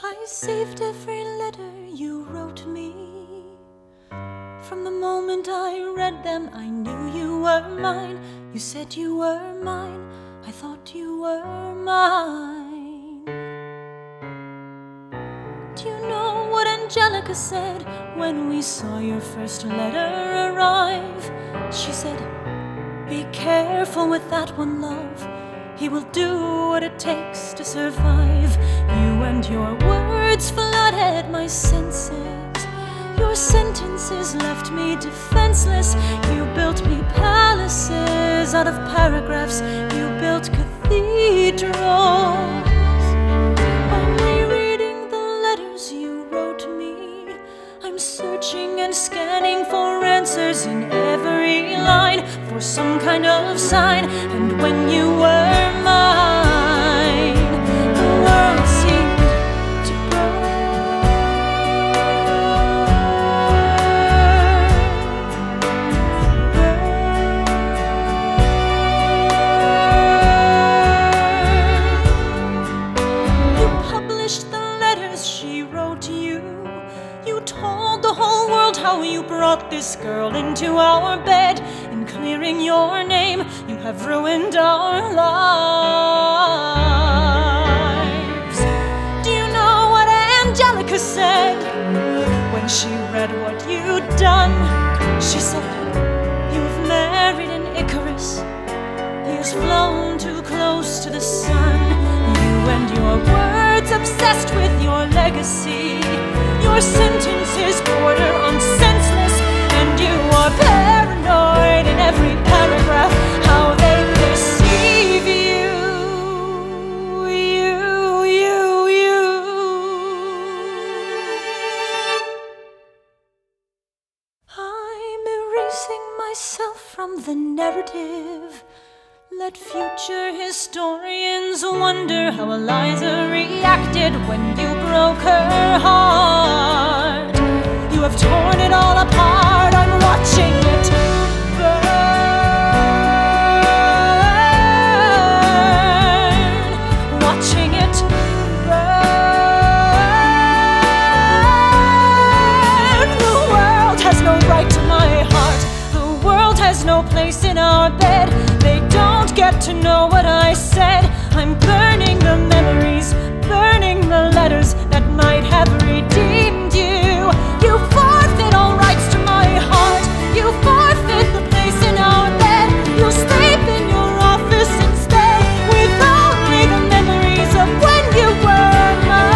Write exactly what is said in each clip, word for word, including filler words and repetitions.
I saved every letter you wrote me. From the moment I read them, I knew you were mine. You said you were mine, I thought you were mine. Do you know what Angelica said when we saw your first letter arrive? She said, "Be careful with that one, love. He will do what it takes to survive." You and your words flooded my senses. Your sentences left me defenseless. You built me palaces out of paragraphs. You built cathedrals. I'm rereading the letters you wrote me. I'm searching and scanning for answers in every line, for some kind of sign. And when you were mine, the world seemed to burn. You published the letters she wrote you. You told the whole world how you brought this girl into our bed. In clearing your name, you have ruined our lives. Do you know what Angelica said when she read what you'd done? She said, "You've married an Icarus. He has flown too close to the sun." You and your words obsessed with your legacy. Your sentences border on senseless, and you are paranoid in every paragraph. How they deceive you, you, you, you. I'm erasing myself from the narrative. Let future historians wonder how Eliza reacted when you broke her heart. You have torn it all apart. I'm watching it burn. Watching it burn. The world has no right to my heart. The world has no place in our bed. They don't get to know what I said. I'm burning the memories, burning the letters that might have redeemed you. You forfeit all rights to my heart. You forfeit the place in our bed. You sleep in your office instead, with only the memories of when you were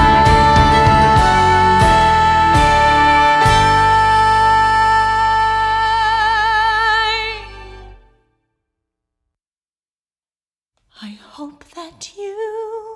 mine. I hope that you